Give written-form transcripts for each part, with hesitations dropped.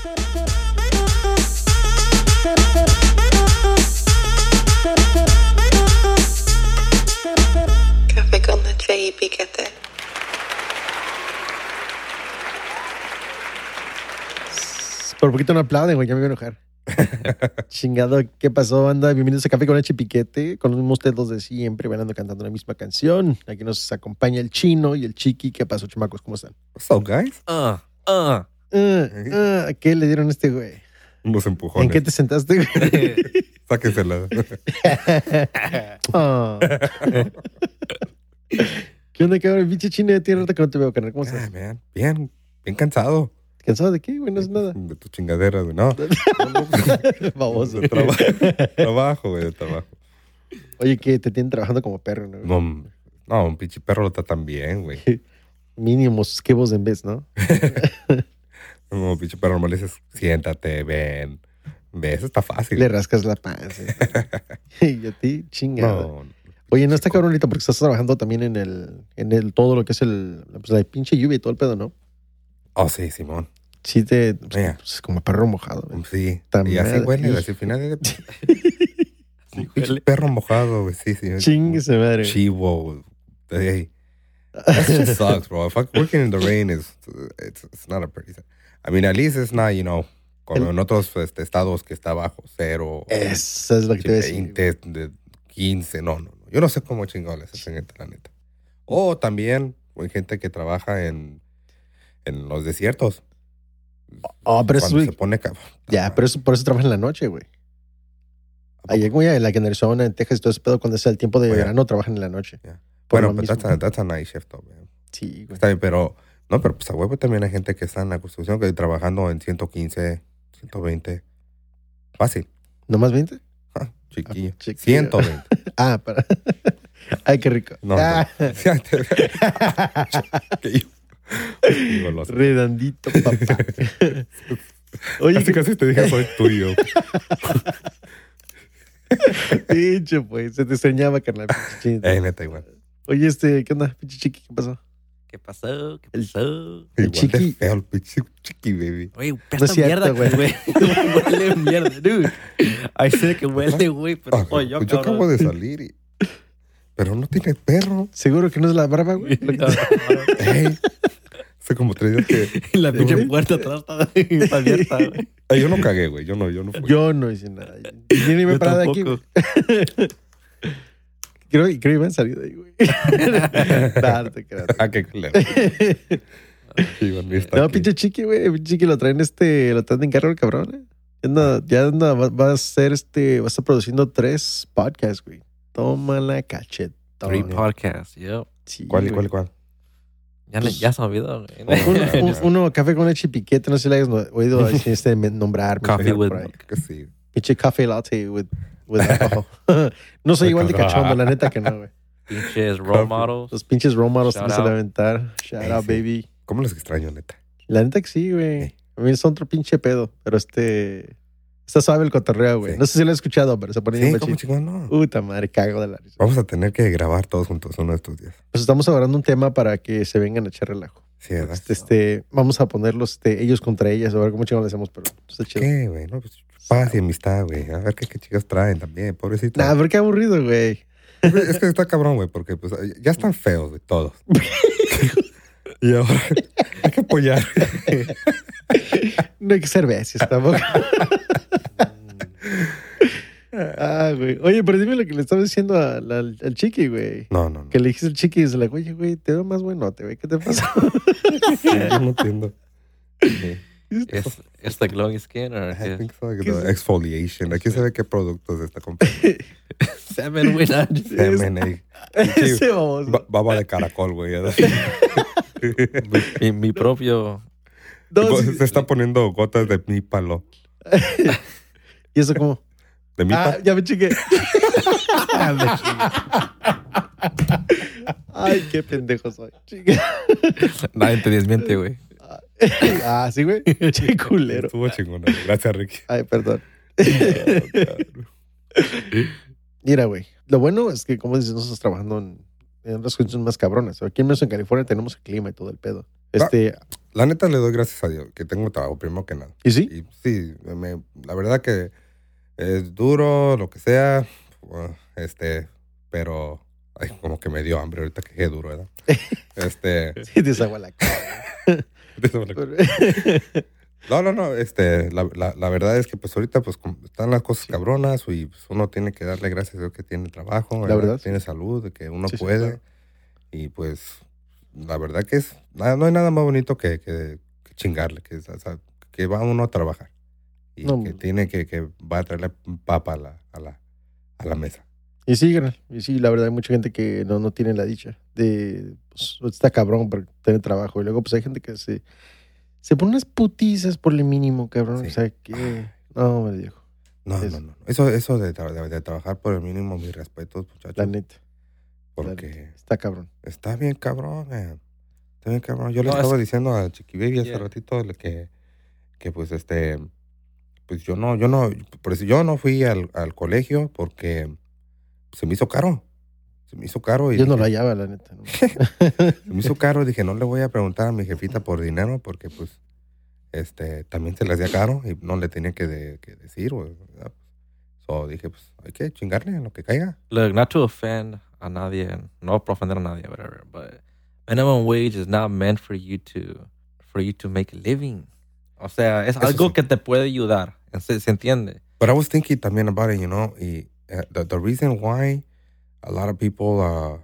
Café con leche y piquete. Por poquito no aplauden, güey, ya me voy a enojar. Chingado, ¿qué pasó, banda? Bienvenidos a Café con Leche y Piquete, con los mismos tedos de siempre, bailando, cantando la misma canción. Aquí nos acompaña el Chino y el Chiqui. ¿Qué pasó, chamacos? ¿Cómo están? What's up, guys? ¿Qué le dieron a este güey? Unos empujones. ¿En qué te sentaste, güey? Sáquensela. Ah. ¿Qué onda, cabrón? Pinche Chino, ya tiene rato que no te veo, carnal. ¿Cómo estás? Man, bien cansado. ¿Cansado de qué, güey? No es nada. De tu chingadera, güey. No. Baboso. De trabajo, güey, de trabajo. Oye, que te tienen trabajando como perro, ¿no? No, un pinche perro lo tratan bien, güey. Mínimos esquivos en vez, ¿no? Un pinche perro normal le dices, siéntate, ven. Ve, eso está fácil. Le rascas la panza. Y a ti, chingado. No. Oye, no está cabrón ahorita porque estás trabajando también en el todo lo que es pues, la pinche lluvia y todo el pedo, ¿no? Oh, sí, Simón. Sí, Yeah. pues, como perro mojado. Güey. Sí. Tan Y así madre. huele, así al final. Un pinche perro mojado, güey. Sí. Chingue madre. Chivo. Hey. That shit sucks, bro. If working in the rain it's not a pretty thing. I mean, at least it's not, como en otros estados que está bajo cero. Esa es lo que te voy a decir. 20, de 15, no. Yo no sé cómo chingados esa gente, la neta. O también hay gente que trabaja en los desiertos. Oh, pero Cuando eso, se pone cabrón. ya, pero eso, por eso trabajan en la noche, güey. Allá como ya en la Arizona, en Texas y todo ese pedo, cuando es el tiempo de verano, trabajan en la noche. Yeah. Por Bueno, lo pero mismo. that's a night shift, though, man. Sí, güey. Está bien, pero pues a huevo también hay gente que está en la construcción que trabajando en 115, 120. Fácil. ¿No más 20? Chiquillo. Chiquillo. 120. Para. Ay, qué rico. No. Goloso. Redondito, papá. Oye, Casi te dije soy tuyo. pinche, pues. Se te extrañaba, carnal. Pinche Chino. Neta, igual. Oye, ¿qué onda, pinche Chiqui? ¿Qué pasó? ¿Qué pasó? El Igual chiqui. de feo el pinche chiqui, baby. Oye, No pesta es cierto, mierda, güey. güey. Huele mierda, dude. Ahí sé que huele, güey, pero soy yo, Pues yo cabrón. acabo de salir pero no tiene perro. ¿Seguro que no es la barba, güey? Ey. Hace como 3 días que... Y la pinche puerta atrás está abierta, güey. Yo no cagué, güey. Yo no fui. Yo no hice nada. Yo ni me he Yo parado de aquí, tampoco. güey. Creo que iban a salir de ahí, güey. Nah, no te creas. Qué culero. Iván, está No, aquí. pinche Chiqui, güey. Pinche Chiqui lo traen en carro el cabrón, Ya anda, va a estar produciendo 3 podcasts, güey. Toma la cachetón. 3 podcasts, yo. Sí, ¿Cuál? güey. Ya se me olvidó, güey. Uno, Café con Leche y Piquete, no sé si le hayas oído nombrar. Coffee with- Que sí. Pinche Café Latte with alcohol. No soy igual de cachondo, la neta que no, güey. Pinches role models. Los pinches role models Shout te van a out. aventar. Shout out, Sí. baby. ¿Cómo los extraño, neta? La neta que sí, güey. A mí es otro pinche pedo, pero está suave el cotorreo, güey. Sí. No sé si lo he escuchado, pero se pone bien Sí, ¿cómo machín. chingón? No. Puta madre, cago de la risa. Vamos a tener que grabar todos juntos uno de estos días. Pues estamos hablando un tema para que se vengan a echar relajo. Sí, ¿verdad? Vamos a ponerlos ellos contra ellas, a ver cómo chingón le hacemos, pero está chido. ¿Qué, güey? No, pues paz y amistad, güey. A ver qué chicas traen también, pobrecito. Nah, pero qué aburrido, güey. Es que está cabrón, güey, porque pues ya están feos, güey, todos. Y ahora hay que apoyar. No hay que ser bestias tampoco. Güey. Oye, pero dime lo que le estaba diciendo al Chiqui, güey. No. Que le dijiste al Chiqui y se la oye, güey, te veo más buenote, güey. ¿Qué te pasa? Yo no entiendo. Sí. ¿Es the glowing skin or I think so. The exfoliation. Aquí se ve qué productos está comprando. semen, güey? Semen, Ese baboso. baba de caracol, güey. Mi propio... No, sí, Se está poniendo gotas de mípalo. ¿Y eso cómo? ¿De mipa? Ya me chingué. Ay, qué pendejo soy. Chinga. Nadie te desmiente, güey. Sí, güey. Che culero. Estuvo chingona. Gracias, Ricky. Ay, perdón. Mira, güey. Lo bueno es que, como dices, no estás trabajando en otras condiciones más cabronas. Aquí en California tenemos el clima y todo el pedo. La neta le doy gracias a Dios que tengo trabajo, primero que nada. ¿Y sí? Y sí, la verdad que es duro, lo que sea, pero ay, como que me dio hambre ahorita que qué duro, ¿verdad? Sí, desagua la cara. No, la verdad es que pues ahorita pues están las cosas cabronas y pues, uno tiene que darle gracias a Dios que tiene trabajo, La ¿verdad? verdad, Que tiene salud, de que uno Sí, sí, puede. claro. Y pues la verdad que no hay nada más bonito que chingarle, o sea, que va uno a trabajar y No. que tiene que va a traerle papa a la mesa. Y sí, carnal. Y sí, la verdad hay mucha gente que no tiene la dicha de, pues, está cabrón por tener trabajo. Y luego pues hay gente que se pone unas putizas por el mínimo, cabrón. Sí. O sea, que... No, me dijo. No. Eso de trabajar por el mínimo, mis respetos, muchachos. La neta. Porque Está cabrón. está bien cabrón, man. Está bien cabrón. Yo le No, estaba diciendo a Chiqui Baby hace Yeah. ratito que pues pues yo no fui al colegio porque se me hizo caro. Se me hizo caro y Yo no dije, lo hallaba, la neta. ¿no? se me hizo caro. Dije, no le voy a preguntar a mi jefita por dinero porque pues también se le hacía caro y no le tenía que decir, ¿verdad? So dije, pues hay que chingarle en lo que caiga. Look, not to offend a nadie, no para ofender a nadie, whatever, but minimum wage is not meant for you to make a living. O sea, es Eso algo sí. que te puede ayudar. ¿Se entiende? But I was thinking también about it, y the reason why a lot of people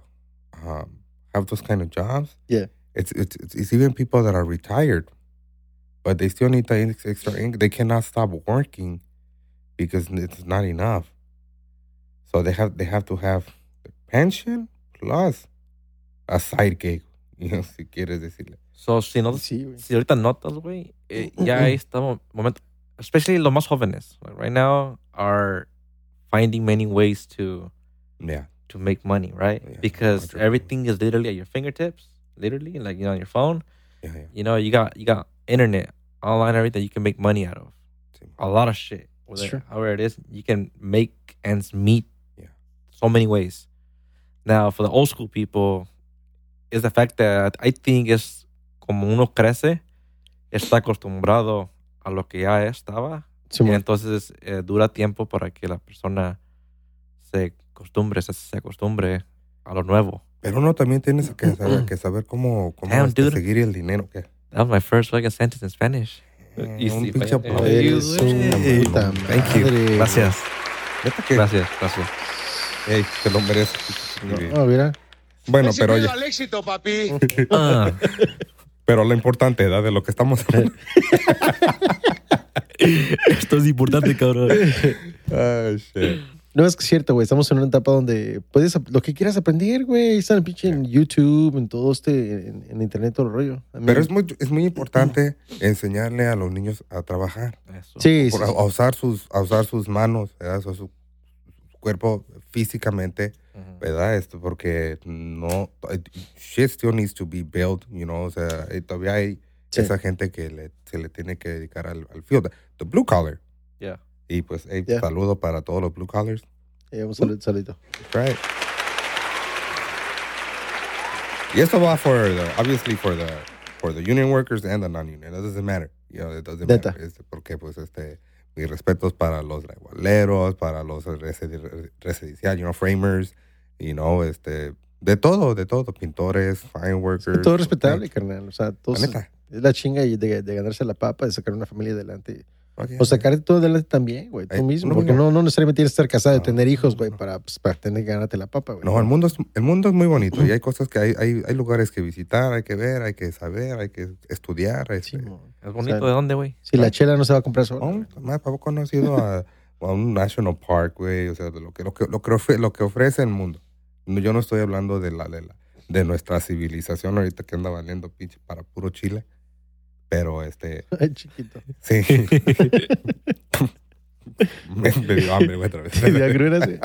have those kind of jobs, Yeah. it's even people that are retired, but they still need the extra income. They cannot stop working because it's not enough. So they have to have the pension plus a side gig, si quieres decirle. So, si Sí, güey. si ahorita notas, güey, ya estamos momento, especially los más jóvenes, like right now are finding many ways to Yeah. make money, right? Yeah, Because 100%. everything is literally at your fingertips, literally, like on your phone. Yeah. You got internet, online, everything you can make money out of. Sí. A lot of shit. Sure. However it is, you can make ends meet. Yeah. So many ways. Now, for the old school people, is the fact that I think es como uno crece, está acostumbrado a lo que ya estaba. Sí, Y mo- entonces dura tiempo para que la persona se acostumbre a lo nuevo. Pero uno también tiene que saber cómo Damn, dude. seguir el dinero. ¿Qué? That was my first fucking sentence in Spanish. Un sí, pinche güey. aplauso. Eres güey. un puta Thank you. madre. Gracias. Neta que, Gracias. Ey, te lo mereces. No, mira. Bueno, pero oye, al éxito, papi. Ah, pero lo importante, ¿verdad? De lo que estamos hablando. esto es importante, cabrón. Ay, shit. No, es que es cierto, güey. Estamos en una etapa donde puedes lo que quieras aprender, güey. Está en pinche en YouTube, en todo en internet, todo el rollo. A mí- Pero es muy importante enseñarle a los niños a trabajar, Eso. Sí, sí, a sí. usar sus manos, ¿verdad? O sea, su cuerpo físicamente, Ujú. ¿verdad? Porque shit still needs to be built, o sea, todavía hay Sí. esa gente que se le tiene que dedicar al field, the blue collar. Yeah. Y pues, Yeah. saludo para todos los blue collars. Un saludito. Right. Y esto va obviously for the union workers and the non-union. It doesn't matter. It doesn't Neta. matter. Porque pues mis respetos para los igualeros, para los residencial, framers, de todo, pintores, fine workers. Todo respetable, carnal. O sea, todo La neta. es la chinga de ganarse la papa, de sacar una familia adelante. Okay. O sacarte tú adelante también, güey, tú Ay, mismo. uno Porque mismo. no necesariamente tienes que estar casado y No, tener hijos, güey, no. para tener que ganarte la papa, güey. No, el mundo es muy bonito y hay cosas que hay lugares que visitar, hay que ver, hay que saber, hay que estudiar. Sí, mo. Es bonito. O sea, ¿De dónde, güey? Si la chela no se va a comprar sola. No, más ¿a poco no has ido a un national park, güey? O sea, de lo que ofrece el mundo. Yo no estoy hablando de nuestra civilización ahorita que anda valiendo pinche para puro Chile. Pero Ay, chiquito. sí. me dio hambre, güey, otra vez. Sí, de agruras, güey.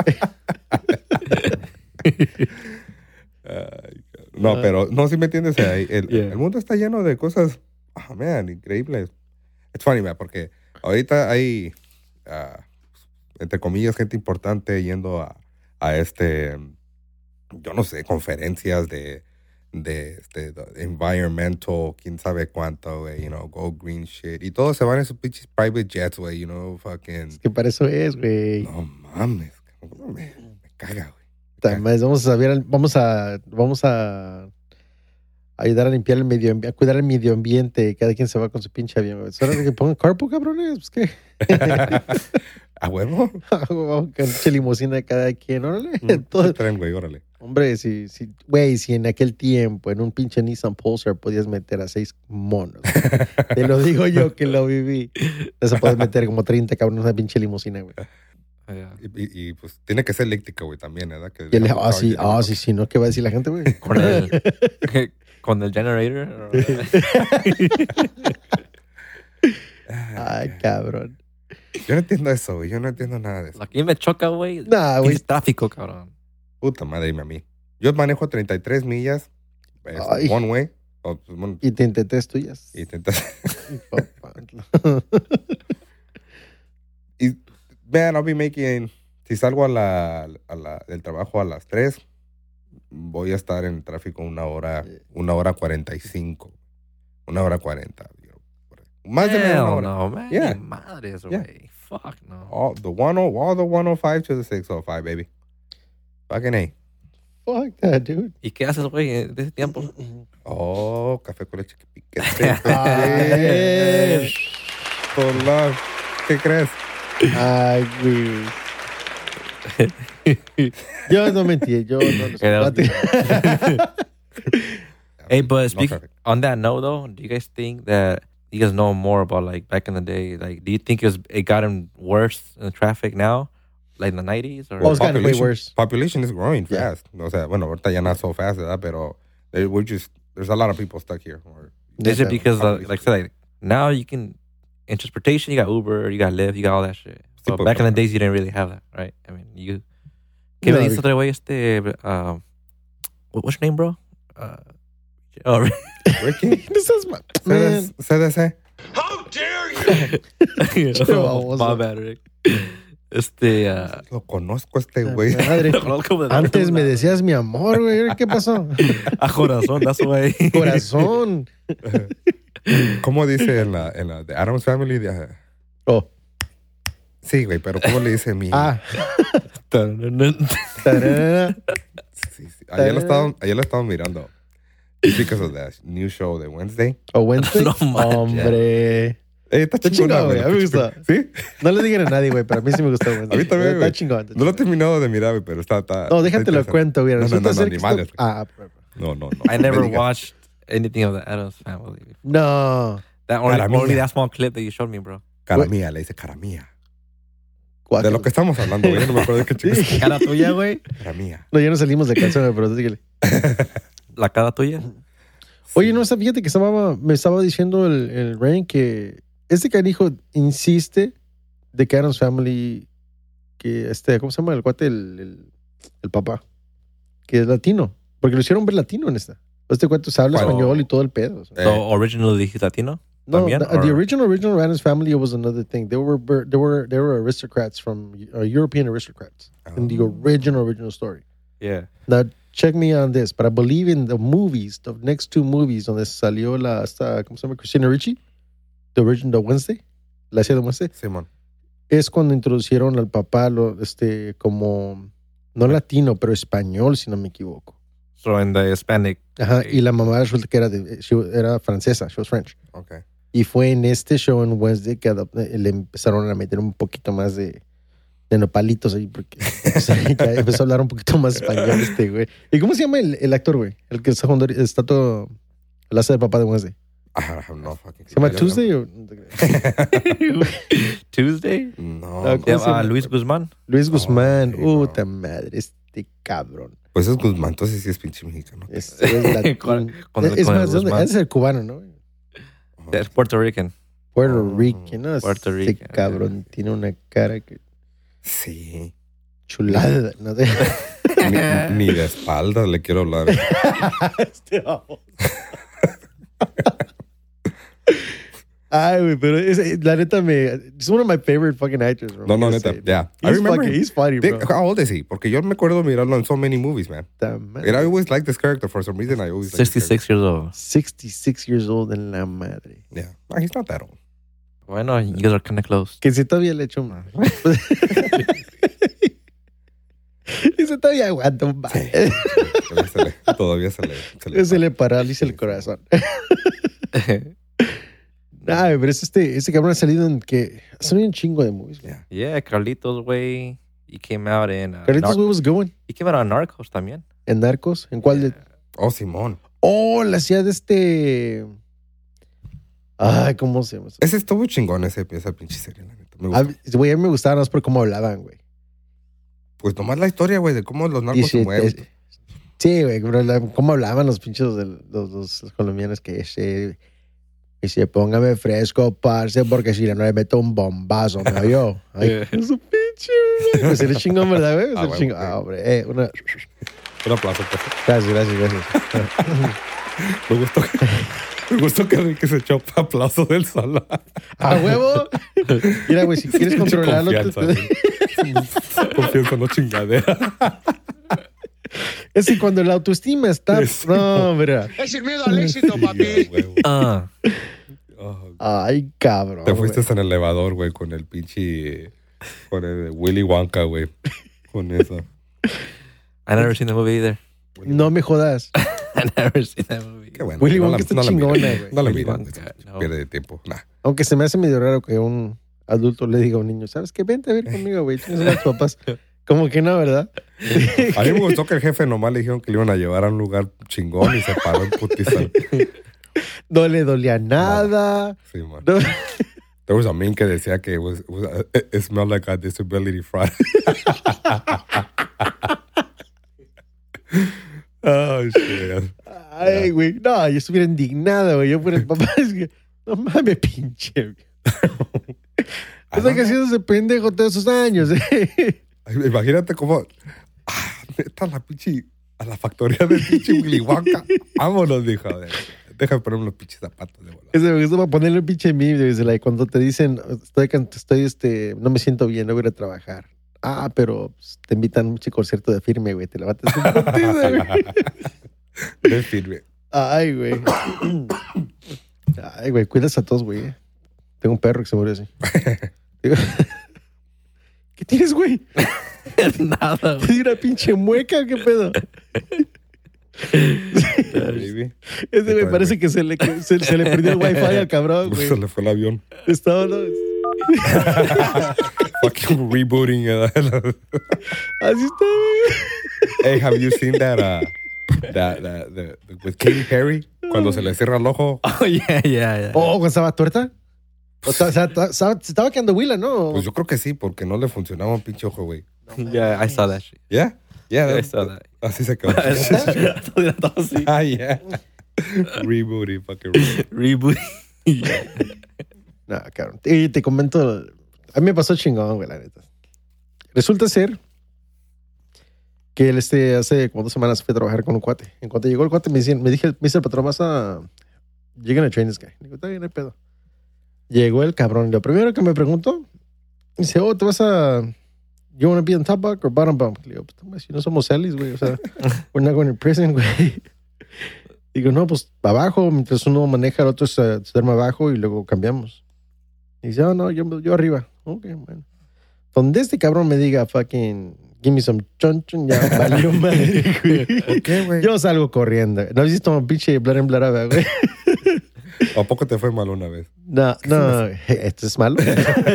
Ay, no, pero no, si me entiendes. El mundo está lleno de cosas, man, increíbles. It's funny, man, porque ahorita hay, entre comillas, gente importante yendo a yo no sé, conferencias de environmental, quién sabe cuánto, güey, you know, go green shit. Y todos se van en sus pinches private jets, güey, you know, fucking... Que para eso es, güey. No mames, me caga, güey. Además, vamos a ayudar a limpiar el medio ambiente, a cuidar el medio ambiente. Cada quien se va con su pinche avión, güey. ¿Solo que pongan carpool, cabrones? Pues qué. ¿A huevo? Vamos con pinche limusina de cada quien, órale. ¿Qué traen, güey? Órale. Hombre, si en aquel tiempo en un pinche Nissan Pulsar podías meter a 6 monos. Te lo digo yo que lo viví. Eso puedes meter como 30 cabrones en una pinche limusina, güey. Yeah. Y pues tiene que ser eléctrica, güey, también, ¿verdad? Que Sí, ¿no? ¿Qué va a decir la gente, güey? Con el generator. Ay, cabrón. Yo no entiendo eso, güey. Yo no entiendo nada de eso. Aquí me choca, güey. Nah, güey. Es tráfico, cabrón. Puta madre, dime a mí. Yo manejo 33 millas. Ay. One way. Y te intenté tuyas. Y intentas. Papá. Y, man, I'll be making... Si salgo del trabajo a las 3, voy a estar en tráfico 1 hora 45. 1 hora 40. Más de media hora. No, man. Yeah. Ni madres, Yeah. güey. Fuck, no. All the 105 to the 605, baby. Fucking A. Fuck that, dude. ¿Y qué haces, güey, de ese tiempo? Oh, café con leche que piquete. Ay, Hola. ¿Qué crees? ay, güey. Yo no mentí, yo no los combate. Hey, but No speak traffic. on that note, though, do you guys think that you guys know more about like back in the day? Like, do you think it gotten worse in the traffic now, like in the 90s? Or Well, it's gotten way worse. Population is growing Yeah. fast. O sea, bueno, ahorita ya not so fast, ¿verdad? Pero there's a lot of people stuck here. is it because, Population. like I said, like, now you can, in transportation, you got Uber, you got Lyft, you got all that shit. So Sí, back in the pero- days, you didn't really have that, right? I mean, you. ¿Qué me No, dices otra güey what's your name, bro? Oh, Ricky? This is man. CDC. my bad, Rick. Lo conozco este güey. Madre. Antes me decías mi amor, güey. ¿Qué pasó? a corazón, that's why. Corazón. ¿Cómo dice en la The Addams Family? Oh. Sí, güey, pero ¿cómo le dice mi? Ah. Tarara. Sí. Ayer lo estaba mirando. It's because of that new show de Wednesday. ¿O Wednesday? No manches. Hombre. Está Está chingona, chingón, güey. A mí me gusta. ¿Sí? No le digan a nadie, güey, pero a mí sí me gustó Wednesday. A mí también, Está güey. chingón. No lo he terminado de mirar, güey, pero está No, déjate lo interesante. cuento, güey. No, Resulta ser que animales. está- No. I never Me digas. watched anything of the Addams Family. No. That only, Cara mía. only that small clip that you showed me, bro. Cara mía, le dice cara mía. De Guácala. lo que estamos hablando, güey. No me acuerdo de qué chicos. Sí, cara tuya, güey. Cara mía. No, ya no salimos de canción, güey, pero dígale. La cara tuya. Oye, no, fíjate que me estaba diciendo el Rain que este canijo insiste de que Addams Family, que ¿cómo se llama? El cuate, el papá, que es latino, porque lo hicieron ver latino en esta. Este cuate se habla ¿Cuál? español y todo el pedo. O sea. So originally he's Latino. No, también, the or- original Addams Family was another thing. They were aristocrats from European aristocrats in the original story. Yeah. Now, check me on this, but I believe in the movies, the next 2 movies donde salió ¿cómo se llama? Christina Ricci, the Wednesday, la serie de Wednesday, Simón. es cuando introducieron al papá, como, no latino, pero español, si no me equivoco. So in the Hispanic. Ajá, y la mamá resulta que era francesa, she was French. Okay. Y fue en este show en Wednesday que le empezaron a meter un poquito más de nopalitos ahí, porque o sea, ya empezó a hablar un poquito más español este güey. ¿Y cómo se llama el actor, güey? El que está todo, el hace de papá de Wednesday. I have no fucking ¿Se llama idea. Tuesday o...? Tuesday. No. Ah, no. ¿cómo se llama? Luis Guzmán. Luis Guzmán. Ay, no. Puta madre, este cabrón. Pues es Guzmán, entonces sí es pinche mexicano. Es latino. Con Es el más, Guzmán. es el cubano, ¿no? Es Puerto Rican. Puerto Oh, Rican, ¿no? Puerto Este Rican. cabrón tiene una cara que Sí. chulada, ¿no? Ni de espaldas le quiero hablar. Ay, güey, pero la neta it's one of my favorite fucking actors, bro. No, neta. Yeah. I He's remember. he's funny, bro. How old is he? Porque yo me acuerdo de mirarlo en so many movies, man. Man. And I always liked this character for some reason. I always liked this 66 years old. 66 years old en la madre. character. Yeah. No, he's not that old. Bueno, you guys are kind of close. Que si todavía le echo un... Dice, todavía aguanta un baile. Todavía Se le paraliza el corazón. Ay, pero este cabrón ha salido en que... Ha salido un chingo de movies. Yeah. Yeah, Carlitos, güey. He came out in... Carlitos, güey, was going. He came out on Narcos también. ¿En Narcos? ¿En cuál de...? Oh, Simón. Oh, la hacía de este... Ay, ¿cómo se llama? Ese estuvo chingón, esa pinche serie, la neta. Me gustó. Güey, a mí me gustaba más por cómo hablaban, güey. Pues nomás la historia, güey, de cómo los narcos se mueven. Sí, güey, cómo hablaban los pinches de los colombianos que dice, póngame fresco, parce, porque si no le meto un bombazo, ¿me oyó? Ay, su pinche, güey. Pues eres chingón, ¿verdad, güey? Ah, Eres chingón. güey. Ah, hombre, Un aplauso, por favor. Gracias. Me gustó que Ricky se echó aplauso del solo. ¡A huevo! Mira, güey, si quieres controlarlo... Confianza, no chingadera. Es que cuando la autoestima está... No, mira. Es el miedo al éxito, papi. Ah. Ay, cabrón. Te fuiste güey. en el elevador, güey, con el pinche... Con el Willy Wonka, güey. Con eso. I never seen the movie either. No me jodas. I never seen that movie. Qué bueno. Willy No Wonka la- está no la chingona, mires. güey. No la Willy mires. Wonka, no. Pierde tiempo. Nah. Aunque se me hace medio raro que un adulto le diga a un niño, ¿sabes qué? Vente a ver conmigo, güey. Tienes a tus papás. Como que no, ¿verdad? A mí me gustó que el jefe nomás le dijeron que le iban a llevar a un lugar chingón y se paró en putiza. No le dolía nada. Sí, man. No. There was a meme que decía que it smelled like a disability fraud. Oh, shit. Ay, güey. No, yo estuviera indignado, güey. Yo fuera el papá. Es que, no mames, pinche. güey. O sea, que haciendo ese pendejo todos esos años. Imagínate cómo... neta, a la factoría del pinche Willy Wonka. Vámonos, dijo. A ver, déjame poner unos pinches zapatos de bola. Ese me gusta para ponerle un pinche meme. Like, cuando te dicen, no me siento bien, no voy a ir a trabajar. Ah, pero pues, te invitan a un chico concierto de firme, güey. Te levantas un putiza, güey. De firme. Ay, güey. Ay, güey, cuidas a todos, güey. Tengo un perro que se murió así. Digo, ¿qué tienes, güey? Nada, ¿Te dio una pinche mueca? ¿Qué pedo? Baby. Ese me parece que se le perdió el wifi al cabrón, güey. Se le fue el avión. Estaba, ¿no? Fucking rebooting. Así está, güey. Hey, have you seen that with Katy Perry? Cuando se le cierra el ojo. Oh, yeah. Oh, cuando estaba tuerta. O sea, se estaba quedando huila, ¿no? Pues yo creo que sí, porque no le funcionaba un pinche ojo, güey. Yeah, I saw that shit. ¿Yeah? Yeah, I saw that. Así se quedó. Ah, yeah. Rebooting, fucking Reboot. Yeah. No, cabrón. Y te comento, a mí me pasó chingón, güey, la neta. Resulta ser que él hace como 2 semanas fue a trabajar con un cuate. En cuanto llegó el cuate, me dice el patrón, vas a... You're gonna train this guy. Digo, está bien, no hay pedo. Llegó el cabrón. Lo primero que me preguntó, dice, oh, ¿te vas a... You want to be on top bunk or bottom bunk? Le digo, pues, si no somos Ellis, güey. O sea, we're not going to prison, güey. Digo, no, pues abajo, mientras uno maneja, el otro se duerme abajo y luego cambiamos. Y dice, oh, no, yo arriba. Ok, bueno. Donde este cabrón me diga, fucking, give me some chonchon, ya valió madre, güey. ¿Por qué, güey? Yo salgo corriendo. ¿No has visto un pinche blar en blarada, güey? ¿A poco te fue mal una vez? No, esto es malo.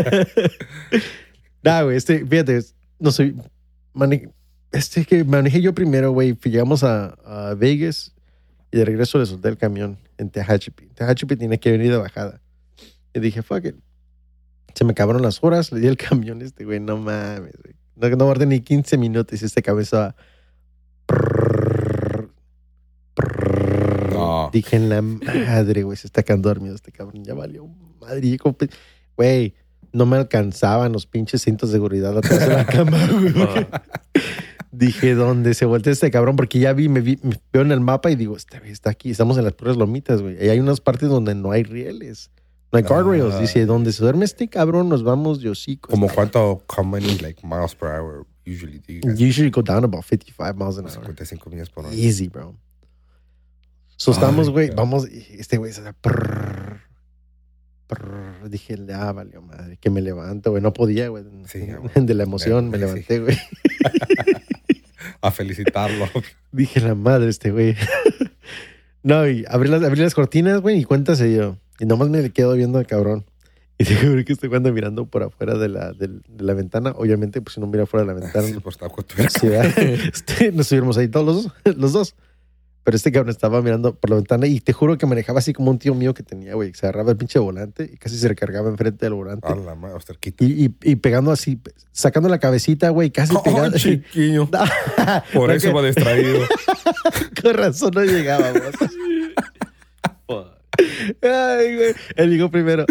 No, güey, fíjate, no soy... que manejé yo primero, güey. Llegamos a Vegas y de regreso le solté el camión en Tehachapi. Tehachapi tiene que venir de bajada. Y dije, fuck it. Se me acabaron las horas, le di el camión güey, no mames, güey. No guardé ni 15 minutos y este cabeza... No. Dije, en la madre, güey, se está quedando dormido este cabrón. Ya valió madre. Y yo güey, no me alcanzaban los pinches cintos de seguridad atrás de la cama, güey. Dije, ¿dónde se voltea este cabrón? Porque ya me veo en el mapa y digo, este güey está aquí. Estamos en las puras lomitas, güey. Y hay unas partes donde no hay rieles. No hay guardrails. Dice, donde se duerme este cabrón, nos vamos de hocico. Como cuánto, how many like miles per hour usually do you guys? Usually go down about 55 miles an hour. 55 millas por hora. Easy, bro. So estamos, Ay, güey, cabrón. vamos, y este güey se da prrr. Dije, ya valió madre, que me levanto, güey. No podía, güey. Sí, ya, güey. De la emoción me Sí. levanté, güey. A felicitarlo. Dije, la madre, este güey. No, y abrí las cortinas, güey, y cuéntase yo. Y nomás me quedo viendo al cabrón. Y te juro que estoy cuando mirando por afuera de la ventana. Obviamente, pues si no mira afuera de la ventana. Sí, por estar con tu verga. Sí, ¿verdad? Nos subimos ahí todos los dos. Pero este cabrón estaba mirando por la ventana y te juro que manejaba así como un tío mío que tenía, güey. Se agarraba el pinche volante y casi se recargaba enfrente del volante. A la madre, cerquita. Y pegando así, sacando la cabecita, güey, casi pegando. Chiquillo. Por No, eso que- va distraído. Con razón no llegábamos. Ay, güey. Él dijo primero.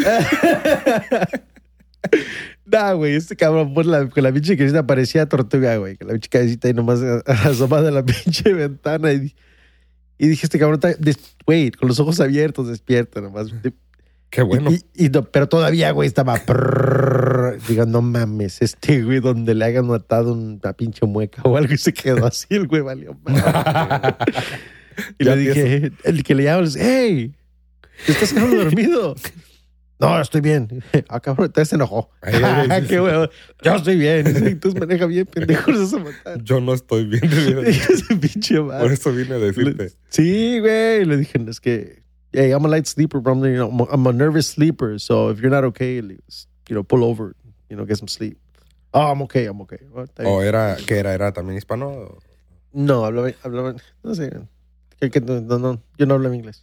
Nah, güey, este cabrón con la pinche cabecita parecía tortuga, güey. Con la pinche cabecita ahí nomás asomada de la pinche ventana. Y dije, este cabrón está, güey, con los ojos abiertos, despierto nomás. Qué bueno. Pero todavía, güey, estaba. Digo, no mames, este güey, donde le hagan matado una pinche mueca o algo y se quedó así, el güey valió madre. Y Ya le dije, el que le llama, le dice, hey, ¿te estás quedando dormido? No, estoy bien. Ah, cabrón, te se enojó. Ay, ay, ay, Qué huevo. Yo estoy bien. Entonces maneja bien, pendejo. Se vas a matar. Yo no estoy bien. Ese pinche madre. Por eso vine a decirte. Sí, güey. Le dije, es que, hey, I'm a light sleeper, bro. I'm a nervous sleeper. So if you're not okay, pull over, get some sleep. Oh, I'm okay. Oh, está bien. ¿O ¿qué era? ¿Era también hispano? No, hablaba, no sé. No, yo no hablo inglés.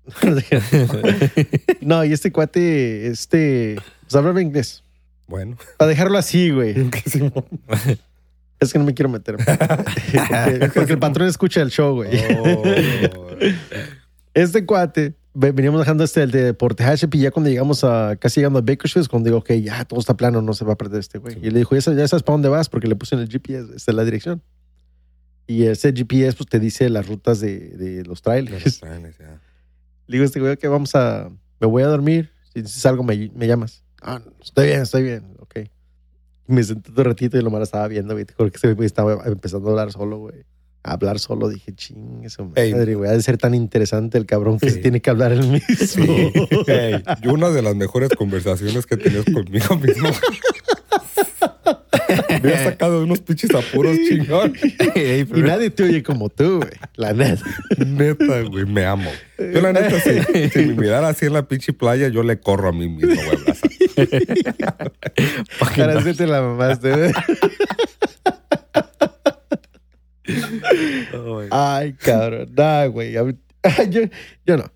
No, y este cuate, pues hablaba inglés. Bueno. Para dejarlo así, güey. ¿Qué hicimos? Es que no me quiero meter. Porque el patrón escucha el show, güey. Oh. Este cuate, veníamos dejando el de por Tehachapi, y ya cuando llegamos casi llegando a Bakersfield, cuando digo, ok, ya todo está plano, no se va a perder este güey. Y le dijo, ya sabes para dónde vas, porque le puse en el GPS, la dirección. Y ese GPS, pues te dice las rutas de los trailers. Ya. Le digo a este güey que me voy a dormir. Si dices algo, me llamas. Ah, estoy bien. Ok. Me senté un ratito y lo más estaba viendo, güey. Te juro que ese güey estaba empezando a hablar solo, güey. A hablar solo. Dije, ching, eso madre, güey. Ha de ser tan interesante el cabrón que se tiene que hablar él mismo. Sí. Hey, yo una de las mejores conversaciones que he tenido conmigo mismo. Me ha sacado de unos pinches apuros chingón. Y nadie te oye como tú, güey. La neta. Neta, güey, me amo. Yo la neta, si me mirara así en la pinche playa, yo le corro a mí mismo, güey. Para hacerte la mamaste, güey. Oh, Ay, cabrón. Nah, güey. Yo no.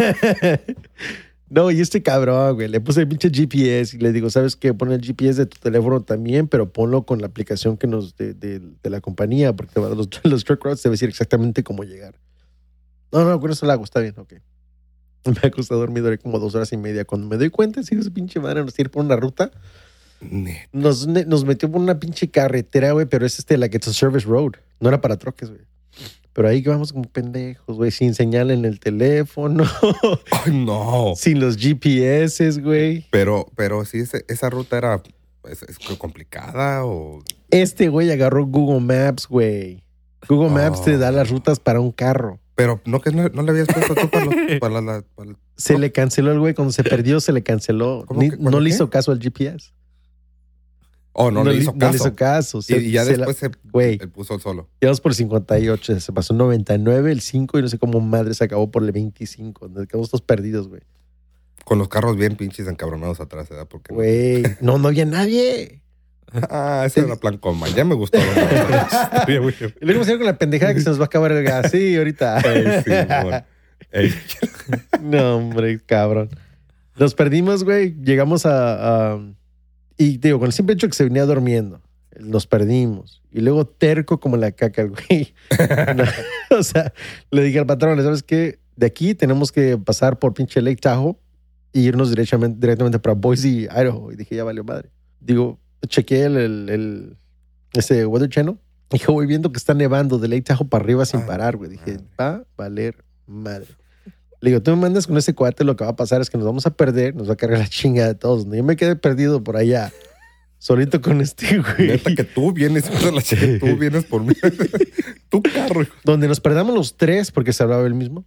No, y este cabrón, güey, le puse el pinche GPS y le digo, ¿sabes qué? Pon el GPS de tu teléfono también, pero ponlo con la aplicación que de la compañía, porque los truck routes te va a decir exactamente cómo llegar. No, con eso lo hago, está bien, ok. Me ha costado dormir, duré como 2 horas y media. Cuando me doy cuenta, sigo ese pinche madre, nos tiene por una ruta. Nos metió por una pinche carretera, güey, pero es la que es Service Road. No era para troques, güey. Pero ahí que vamos como pendejos, güey, sin señal en el teléfono. Ay, no. Sin los GPS, güey. Pero sí, esa ruta era es complicada o... Este güey agarró Google Maps, güey. Google Maps te da las rutas para un carro. Pero no le habías puesto tú para Se le canceló el güey. Cuando se perdió, se le canceló. No le hizo caso al GPS. Oh, no le hizo caso. No le hizo caso. Y ya después se puso solo. Llevamos por 58. Se pasó 99, el 5 y no sé cómo madre se acabó por el 25. Nos quedamos todos perdidos, güey. Con los carros bien pinches encabronados atrás, ¿verdad? Porque güey, no había nadie. Ese era plan coma. Ya me gustó. Y luego vamos a ir con la pendejada que se nos va a acabar el gas. Sí, ahorita. Ey. No, hombre, cabrón. Nos perdimos, güey. Llegamos y digo, con el simple hecho que se venía durmiendo, nos perdimos. Y luego terco como la caca, güey. O sea, le dije al patrón, ¿sabes qué? De aquí tenemos que pasar por pinche Lake Tahoe y irnos directamente para Boise, Idaho. Y dije, ya valió madre. Digo, chequeé ese Weather Channel y voy viendo que está nevando de Lake Tahoe para arriba sin parar, güey. Dije, va a valer madre. Le digo, tú me mandas con ese cuate, lo que va a pasar es que nos vamos a perder, nos va a cargar la chinga de todos. Yo me quedé perdido por allá, solito con este güey. Neta que tú vienes, tú vienes por mí. Tu carro, hijo. Donde nos perdamos los tres porque se hablaba el mismo.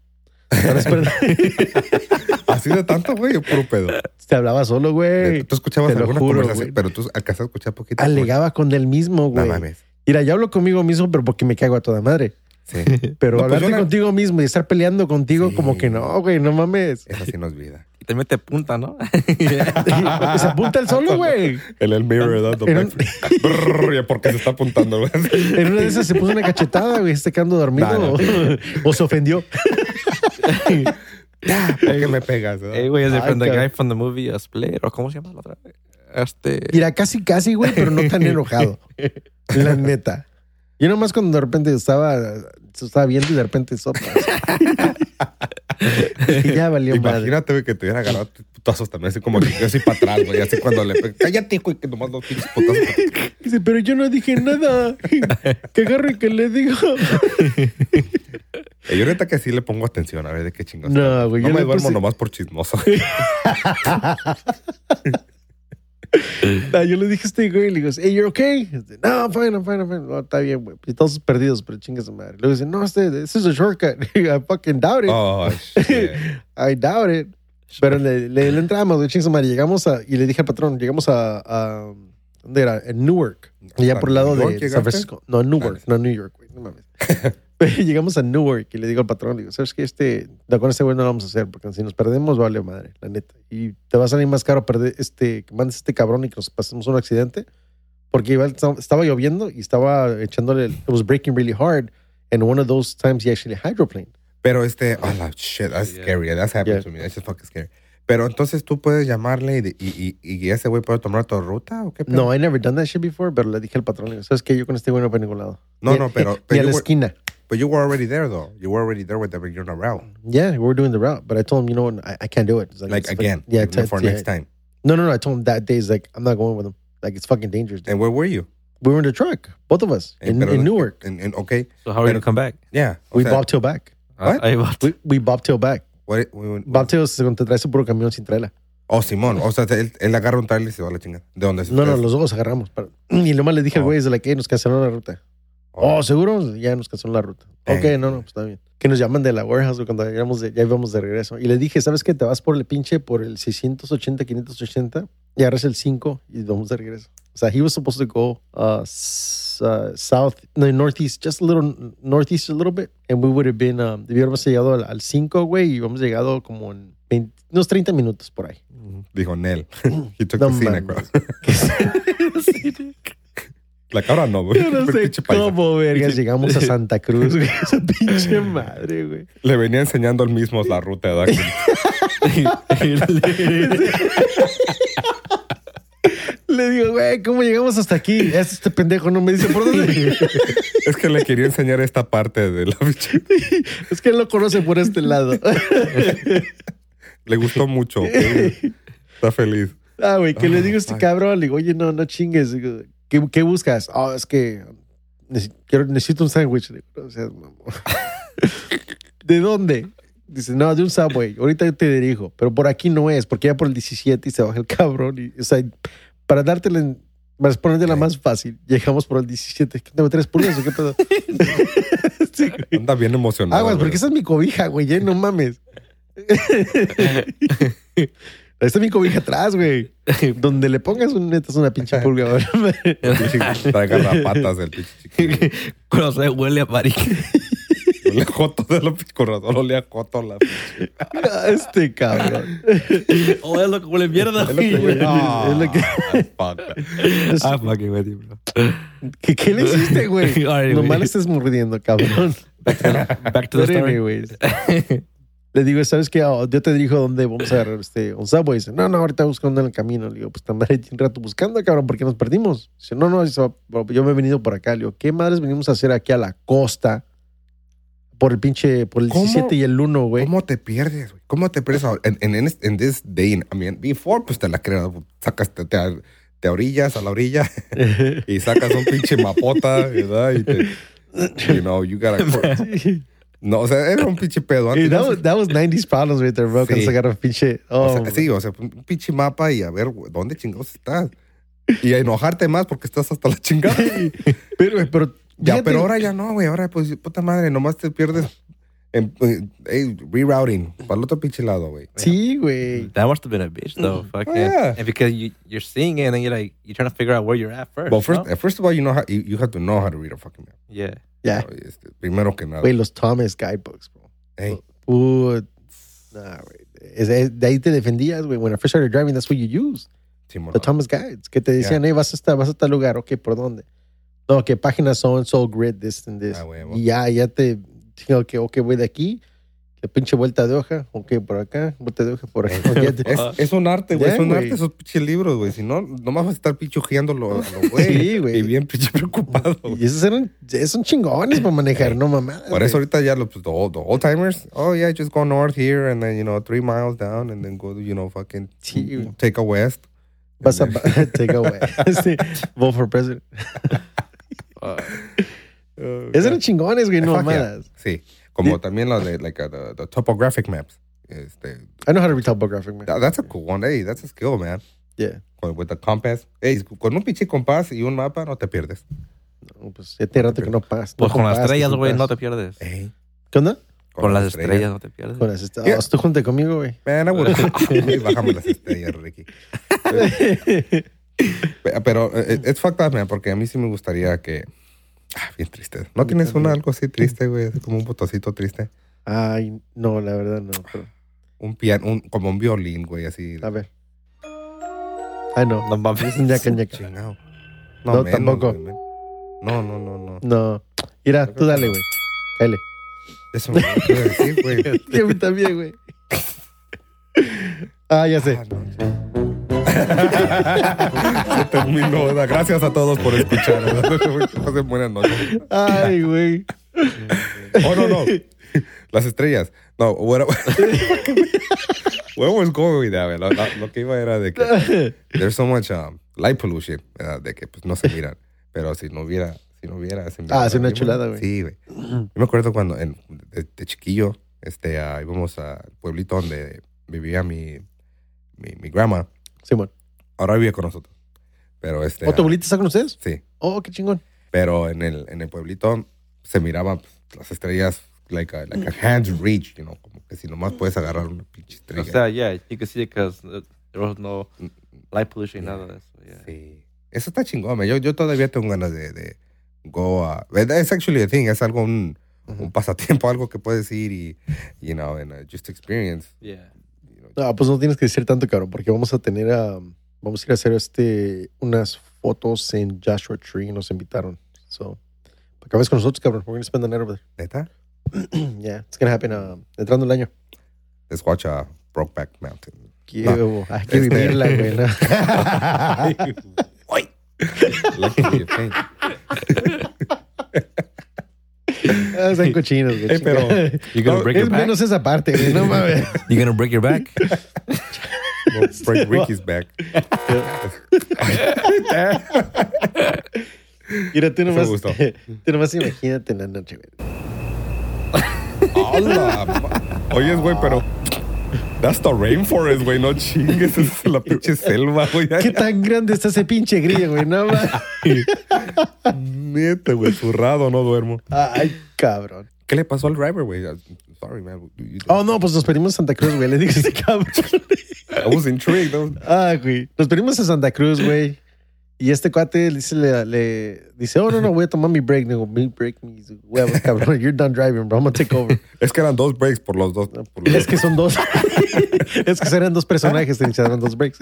Así de tanto, güey, o puro pedo. Se hablaba solo, güey. Tú escuchabas Te lo alguna juro, conversación, güey. pero tú alcanzas a escuchar poquito. Alegaba con él mismo, güey. No mames. Mira, yo hablo conmigo mismo, pero porque me cago a toda madre. Sí. Pero No, pues hablarte yo la- contigo mismo y estar peleando contigo, Sí. como que no, güey, no mames. Esa sí no es vida. Y te mete punta, ¿no? Porque se apunta el solo, güey. El mirror dando En un- backflip. ¿Por qué se está apuntando, güey? En una de esas se puso una cachetada, güey, se quedando dormido. No. O se ofendió. Ya, ¿por qué me pegas? Hey, güey, es Ay, from the cabrón. guy from the movie Split, o ¿cómo se llama la otra? Mira, casi, güey, pero no tan enojado. La neta. Yo nomás cuando de repente estaba viendo y de repente sopas. Y ya valió madre. Imagínate, güey, que te hubiera agarrado putazos también, así como que yo así para atrás, güey. Así cuando le pegas. Cállate, güey, que nomás los pinches putazos. Dice, pero yo no dije nada. Que agarre y que le digo. Yo neta que sí le pongo atención, a ver de qué chingados. No, güey, No yo me le duermo puse- nomás por chismoso. No, yo le dije a este güey, le digo, hey, you're okay? Dice, no, I'm fine. No, está bien, güey. Y todos perdidos, pero chingue su madre. Luego dice, no, this is a shortcut. I fucking doubt it. Oh, shit. I doubt it. Pero le entramos, güey, chingue su madre. Llegamos y le dije al patrón, llegamos a ¿dónde era? En Newark. Allá por el lado ¿New York de llegaste? San Francisco. No, Newark, no New York, güey. No mames. Llegamos a Newark y le digo al patrón, digo, ¿sabes qué? Con este güey no lo vamos a hacer porque si nos perdemos vale madre, la neta. Y te va a salir más caro perder que mandes este cabrón y que nos pasemos un accidente porque estaba lloviendo y estaba echándole, it was breaking really hard and one of those times he actually hydroplaned. Pero shit, that's Yeah. scary. That's happened Yeah. to me. That's just fucking scary. Pero entonces tú puedes llamarle y ese güey puede tomar tu ruta o qué pedo? No, I never done that shit before, pero le dije al patrón, le digo, ¿sabes qué? Yo con este güey no voy a ningún lado. No, Y- no, pero- Y pero a la you were- esquina. But you were already there, though. You were already there with the regular route. Yeah, we were doing the route, but I told him, you know what, I can't do it. It's Like it's again. fucking- yeah, Like, for yeah. next time. No, I told him that day, it's like, I'm not going with him. Like, it's fucking dangerous. And where were you? We were in the truck, both of us, in Newark. Okay. So how are you gonna come back? Yeah. O We sea, bobtail back. What? Ahí va. We bobtail back. Bobtail es cuando te traes un puro camión sin traela. Oh, Simón. O sea, él agarra un trailer y se va a la chingada. ¿De dónde se No, los dos agarramos. Y nomás le dije al güey, es de like, nos cancelaron la ruta. Oh, ¿seguro? Ya nos cancelaron la ruta. Ok, no, pues está bien. Que nos llaman de la warehouse güey, cuando ya íbamos de regreso. Y le dije, ¿sabes qué? Te vas por el 680, 580 y agarras el 5 y vamos de regreso. O sea, he was supposed to go northeast, just a little northeast a little bit. And we would have been, hubiéramos llegado al 5, güey, y hubiéramos llegado como en unos 30 minutos por ahí. Dijo Nel. He took No the scenic mames. route. La cabra no, güey. Yo no El sé pinche paisa. cómo, vergas, llegamos a Santa Cruz, güey. Esa pinche madre, güey. Le venía enseñando al mismo la ruta, ¿verdad? Le digo, güey, ¿cómo llegamos hasta aquí? Este pendejo no me dice por dónde. Es que le quería enseñar esta parte de la pinche. Es que él lo conoce por este lado. Le gustó mucho. Güey. Está feliz. Ah, güey, que le digo a este Ay. cabrón, le digo, oye, no chingues. Digo, ¿qué buscas? Oh, es que necesito un sándwich. Le digo, o sea, mamá. ¿De dónde? Dice, no, de un Subway. Ahorita yo te dirijo. Pero por aquí no es, porque ya por el 17 y se baja el cabrón. Y, o sea, para ponértela más fácil, llegamos por el 17. ¿Qué tengo 3 pulgas o qué pedo? Sí, güey. Anda bien emocionado. Aguas, güey. porque esa es mi cobija, güey. No mames. Ahí está mi cobija atrás, güey. Donde le pongas neta es una pinche pulga. Güey. Trae garrapatas el pinche chiquillo. Cuando se huele a marica. Huele a joto de la pinche corazón. Olía a joto la pinche. Este cabrón. Oh, es lo que huele mierda. Es lo que huele. Es lo que- Fuck. Ah, fucking with you, bro. ¿Qué le hiciste, güey? Ay, Nomás güey. le estás mordiendo, cabrón. Back to the Pero story. anyways. Le digo, ¿sabes qué? Oh, yo te dirijo dónde vamos a agarrar un Subway. Dice, no, ahorita buscando en el camino. Le digo, pues te andaré un rato buscando, cabrón, porque nos perdimos. Dice, no, yo me he venido por acá. Le digo, ¿qué madres venimos a hacer aquí a la costa? Por el ¿Cómo? 17 y el 1, güey. ¿Cómo te pierdes, güey? ¿Cómo te pierdes? En this day, I mean, before, pues te la creas. Sacas, te orillas a la orilla y sacas un pinche mapota, ¿verdad? Y you know, you gotta... No, o sea, era un pinche pedo. Hey, Antes, that was 90s problems right there, bro. Cuando Sí. sacaron pinche. o Oh, sea, sí, o sea, un pinche mapa y a ver dónde chingados estás. Y a enojarte más porque estás hasta la chingada. pero Ya, fíjate- pero ahora ya no, güey. Ahora, pues, puta madre, nomás te pierdes en rerouting para el otro pinche lado, güey. Sí, güey. That must have been a bitch, though. Fucking, yeah. and because you're seeing it, and then you're trying to figure out where you're at first. Well, first, no? first of all, you have to know how to read a fucking map. Yeah. Ya. Primero que nada. Güey, los Thomas Guidebooks, bro. Hey, Put. Nah, güey. De ahí te defendías, güey. When I first started driving, that's what you used. Simón. The Thomas Guides. Que te decían, hey, vas a tal lugar. Ok, ¿por dónde? No, que páginas son, so grid, this and this. Ah, huevo. Y ya te digo que, ok, voy de aquí. La pinche vuelta de hoja. Ok, por acá. Vuelta de hoja por acá. Ya te- Es un arte, güey. Ya, Es un güey. arte esos pinches libros, güey. Si no, nomás vas a estar pichujeándolo a lo güey. Sí, güey. Y bien pinche preocupado, güey. Y esos son chingones para manejar, no mamadas. Por eso güey. ahorita ya the old timers, oh yeah, just go north here and then, 3 miles down and then go to, fucking Sí, güey. take a west. Vas a take away. Sí. Vote for president. Esos eran chingones, güey, no Fuck yeah. mamadas. Sí. Como también lo de, like, the topographic maps. I know how to read topographic, man. That's a cool one. Hey, that's a skill, man. Yeah. With the compass. Hey, con un pinche compás y un mapa no te pierdes. No, pues ya tiene rato que no pagas. Pues no con las compras, estrellas, no güey, no compras. te pierdes. Hey, ¿Qué onda? Con las estrellas no te pierdes. Con las estrellas. Tú junte conmigo, güey. Man, I would bájame las estrellas, Ricky. Pero it's fucked up, man, porque a mí sí me gustaría que... bien triste. ¿No tienes algo así triste, güey? Así como un botocito triste. Ay, no, la verdad no. Pero, Un piano, como un violín, güey, así. a ver. Ay, no. No mames. Es un ñaca, ñaca. Chingado. No, menos, tampoco. güey, man. No. No. Mira, tú dale, güey. Cállate. Eso me lo quiero decir, güey. Y a mí también, güey. Ah, ya sé. Ah, no. Se terminó, ¿verdad? Gracias a todos por escuchar. ¿Verdad? Pasen buenas noches. Ay, güey. Oh, no. Las estrellas. No, where was going with that, güey? Lo que iba era de que there's so much light pollution, ¿verdad? De que pues no se miran. Pero si no hubiera... se es una chulada, güey. Sí, güey. Yo me acuerdo cuando de chiquillo íbamos al pueblito donde vivía mi grandma. Simón. Ahora vive con nosotros. Pero ¿Otro bolito está con ustedes? sí. Oh, qué chingón. Pero en el pueblito se miraban pues, las estrellas like a hand's reach, como que si nomás puedes agarrar una pinche estrella. O sea, yeah, you can see it because there was no light pollution, nada de eso. Yeah. Sí. Eso está chingón, man. Yo todavía tengo ganas de go a... Es actually a thing. Es algo, un pasatiempo, algo que puedes ir y, and just experience. Yeah. No, pues no tienes que decir tanto, cabrón, porque vamos a tener vamos a ir a hacer unas fotos en Joshua Tree. Nos invitaron. So, para que vayas con nosotros, cabrón. We're going to spend the night over ¿Neta? there. Yeah, it's going to happen entrando el año. Let's watch a Brokeback Mountain. Hay que vivirla, güey. ¿No? Lucky you think. Son cochinos, güey. pero- You gonna break Es your back? menos esa parte, güey. No mames. You gonna break your back? We'll break Ricky's back. Mira, tú nomás, me gustó. tú nomás imagínate en la noche, güey. ¡Hola! Oyes, güey, pero... That's the rainforest, güey. No chingues. Esa es la pinche selva, güey. ¿Qué tan grande está ese pinche grillo, güey? No mames. Neta, güey. Zurrado, no duermo. Ay, cabrón. ¿Qué le pasó al driver, güey? Sorry, man. Oh, no, pues nos perdimos en Santa Cruz, güey. Le dije a este cabrón. I was intrigued. Güey. Nos perdimos en Santa Cruz, güey. Y este cuate le dice, oh, no, voy a tomar mi break. Digo, mi break, mis huevos, cabrón. You're done driving, bro. I'm gonna take over. Es que eran 2 breaks por los dos. Es que son dos. Es que eran dos personajes, eran 2 breaks.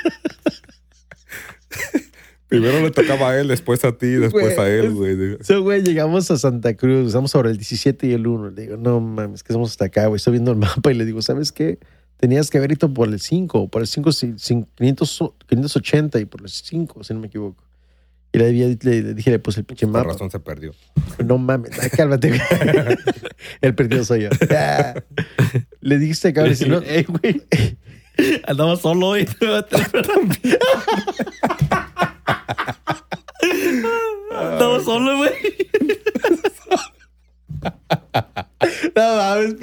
Primero le tocaba a él, después a ti, después Güey, a él, güey. So, güey, llegamos a Santa Cruz. Estamos sobre el 17 y el 1. Le digo, no mames, que estamos hasta acá, güey. Estoy viendo el mapa y le digo, ¿sabes qué? Tenías que haber ido por el 5. Por el 5, 580 y por el 5, si no me equivoco. Y le dije, pues el pinche Por mapa. razón se perdió. No mames, cálmate, güey. El perdido soy yo. Le dijiste, cabrón, si no, güey. Andaba solo hoy. Andaba solo, güey.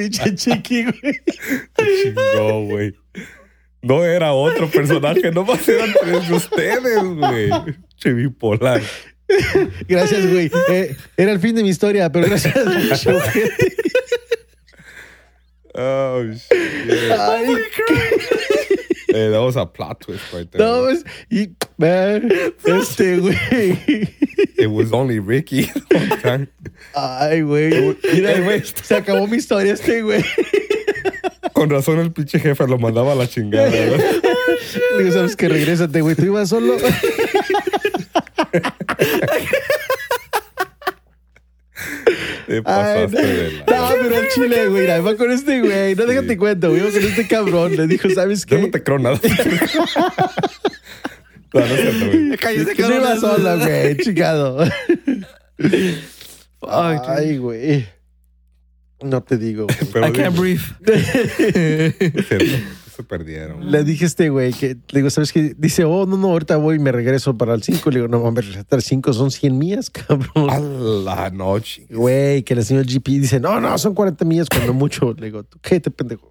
pinche chiqui, güey. Chingó, güey. No era otro personaje, nomás eran 3 de ustedes, güey. Che bipolar. Gracias, güey. Era el fin de mi historia, pero gracias mucho, güey. Oh, shit. Ay, That was a plot twist right there. no, pues, y, man, güey. It was only Ricky the whole time. Ay, güey. Mira, güey, se acabó mi historia güey. Con razón el pinche jefe lo mandaba a la chingada, ¿verdad? Le digo, ¿sabes qué? Regrésate, güey. ¿Tú ibas solo? Te pasaste de la... No, pero el chile, güey. Mira, va con este güey. No, déjate cuento, güey. Iba con este cabrón. Le dijo, ¿sabes qué? Yo no te creo nada. No, no es cierto, güey. Cállate, Que no iba sola, güey. Chingado. Ay, güey. No te digo, güey. Pero I can't breathe. es cierto, se perdieron. Le dije a este güey que, le digo, ¿sabes qué? Dice, oh, no, ahorita voy y me regreso para el 5. Le digo, no, mames, regresar al 5 son 100 millas, cabrón. A la noche. Güey, que el señor GP dice, no, son 40 millas cuando mucho. Le digo, ¿tú qué te pendejo?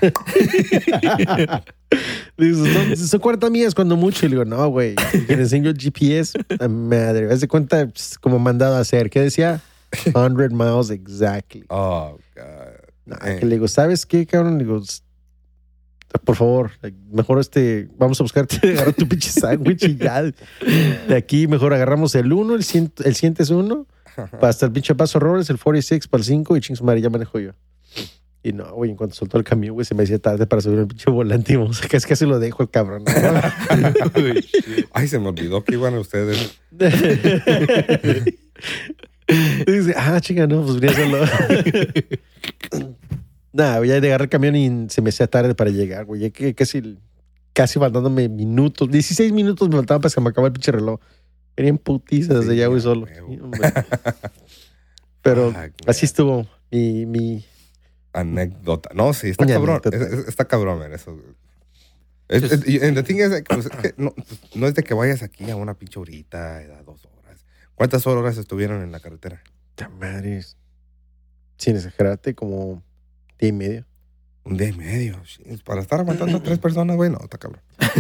Le digo, son 40 millas cuando mucho. Y le digo, no, güey. Que le enseño el GPS, madre, haz de cuenta pues, como mandado a hacer. ¿Qué decía? 100 miles exactly. Oh, God. Nah, que le digo, ¿sabes qué, cabrón? Le digo, por favor, mejor vamos a buscarte, agarra tu pinche sándwich y ya. De aquí mejor agarramos el 1, el 100 es 1, para hasta el pinche Paso Robles, el 46 para el 5 y ching su madre, ya manejo yo. Y no, güey, en cuanto soltó el camión, güey, se me hacía tarde para subir el pinche volante y vamos, casi lo dejo el cabrón. Ay, se me olvidó que iban ustedes. Dice, chica, no, pues venía solo. Nada, ya de agarrar el camión y se me hacía tarde para llegar, güey. Ya que casi faltándome minutos, 16 minutos me faltaban para que me acabara el pinche reloj. Venían putizas Sí, de allá, güey, ya, solo. huevo. Sí, hombre. Pero Fuck, así estuvo mi Anécdota. No, sí, está Mi cabrón. anécdota. Está cabrón, man, eso. And the thing is, pues, que no es de que vayas aquí a una pinche horita, 2 horas. ¿Cuántas horas estuvieron en la carretera? madres. Sin exagerarte, como día y medio. 1 día y medio. Shit, para estar aguantando a 3 personas, güey, no, está cabrón.